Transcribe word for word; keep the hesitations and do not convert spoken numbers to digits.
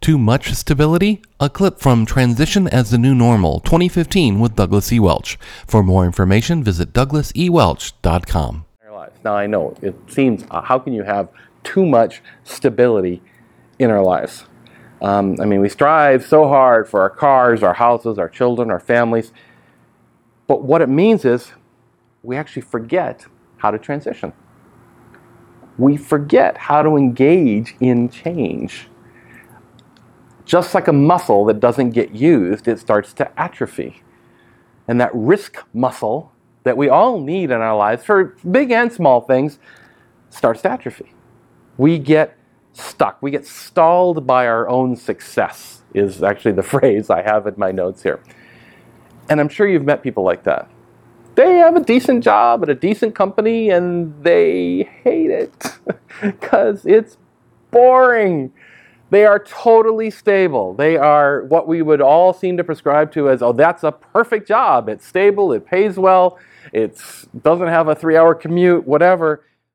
Too much stability? A clip from Transition as the New Normal twenty fifteen with Douglas E. Welch. For more information, visit douglas e welch dot com. Now I know it seems, uh, how can you have too much stability in our lives? Um, I mean, we strive so hard for our cars, our houses, our children, our families. But what it means is we actually forget how to transition. We forget how to engage in change. Just like a muscle that doesn't get used, it starts to atrophy. And that risk muscle that we all need in our lives, for big and small things, starts to atrophy. We get stuck. We get stalled by our own success, is actually the phrase I have in my notes here. And I'm sure you've met people like that. They have a decent job at a decent company and they hate it because it's boring. They are totally stable. They are what we would all seem to prescribe to as, oh, that's a perfect job. It's stable, it pays well, it doesn't have a three-hour commute, whatever.